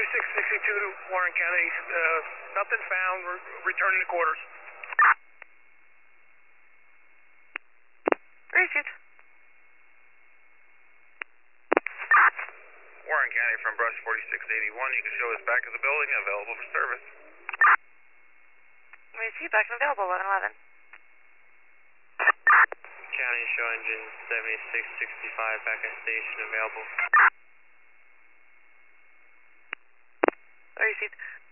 4662 to Warren County. Nothing found. We're returning to quarters. Received. Warren County from Brush 4681. You can show us back of the building, available for service. Received. Back and available. 1111. County show engine 7665 back at station available. Received.